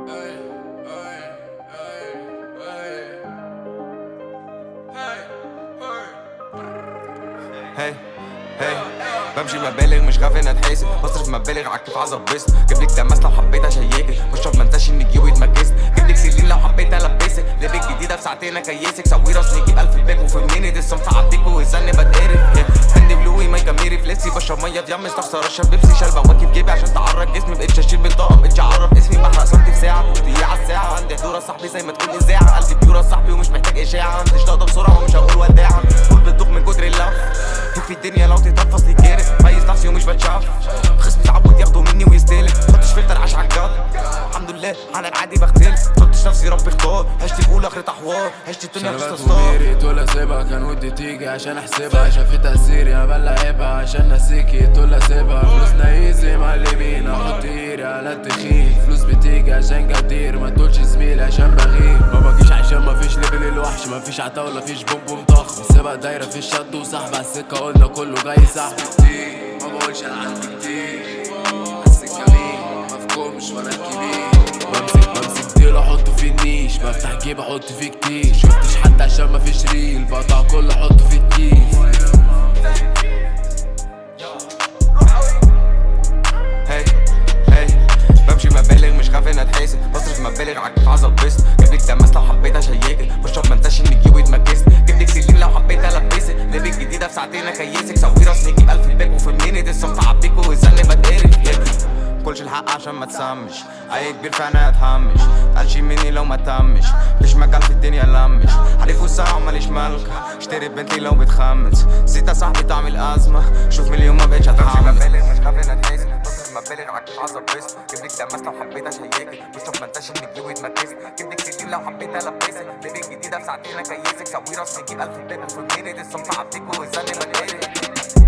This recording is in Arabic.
هي بمشي مبالغ مش خايف انها اتحسد، بصرف مبالغ عالكيف عايز اتبسط. جيبلك تماس لو حبيت اشيكك، بشرب منتش ان جيوبي اتمكست. جيبلك سلين لو حبيت البسك، لبك جديده في ساعتين اكيسك. سوي راسني جيب 1000 باك وفي منين الصنف عديك ويستني بتقرف. عندي بلوي مايكا ميري فليسي، بشرب ميه في يم استخسر اشرب بيبسي. شاربه واكي في جيبي عشان تعرق جسمي، مبقتش اشيل بطاقه مبقتش اعرف اسمي. بحرق صوتي في ساعه دقيقه على الساعه. عندي حضور صاحبي زي ما تقول اذاعه، قلبي بيورا صاحبي ومش محتاج اشاعه. انتش تقدر بسرعه ومش هقول وداعه، قول بتدوخ من كتر اللف. في الدنيا لو تتنفس لي كارف، ميز نفسي ومش بتشاف. خصمي اتعود ياخدوا مني ويستلم، محطش فلتر عاش عالجد. الحمد لله على العادي بختلف، مقلتش نفسي ربي اختار. عشت في اولى اخرتها حوار، عشت الدنيا مش تستار. تقول اسيبها كان ودي تيجي عشان احسبها. شافت تأثيري انا بلعبها عشان نسيكي. تقول اسيبها فلوسنا ايزي معلمين، احط ايدي على التخين. فلوس بتيجي عشان جدير، ما تقولش زميلي عشان بغير. ما باجيش عشان مفيش ليفل الوحش، مفيش عتاولة فيش بوم بوم ضخم. السبق دايرة في الشد وسحب على السكة، قلنا كله جاي سحب كتير. ما بقولش انا عندي كتير، بس الجميل مفهومش ولا الكبير. بمسك ديل احطه في النيش، بفتح جيب احط فيه كتير. شفتش حد عشان مفيش ريل، بقطع كله احطه في الكيس. بمشي مبالغ مش خايف انها اتحسد، بصرف مبالغ عالكيف عايز اتبسط. جيبلك تماس لو حبيت اشيكك، بشرب منتش ان جيوبي اتمكست. جيبلك سلين لو حبيت البسك، لبك جديده في ساعتين اكيسك. سوي راسني جيب 1000 باك وفي منين الصنف عديك ويستني بتقرف. كلش الحق عشان ما تسمش، اي كبير فانا اتهمش. قالشي مني لو ما تمش، مفيش مجال في الدنيا لمش. حريف والساعة وماليش ملك، اشتري بنتي لو بتخمس. نسيت صاحبي تعمل ازمه، شوف مليون ما بقتش اتحمل. مبالغ مش خايف انها اتحسد، بصرف مبالغ عالكيف عايز اتبسط. جيبلك تماس لو حبيت اشيكك، بشرب منتش ان جيوبي اتمكست. جيبلك سلين لو حبيت البسك، لبك جديده في ساعتين اكيسك. سوي راسني جيب 1000 باك وفي منين الصنف عديك ويستني بتقرف.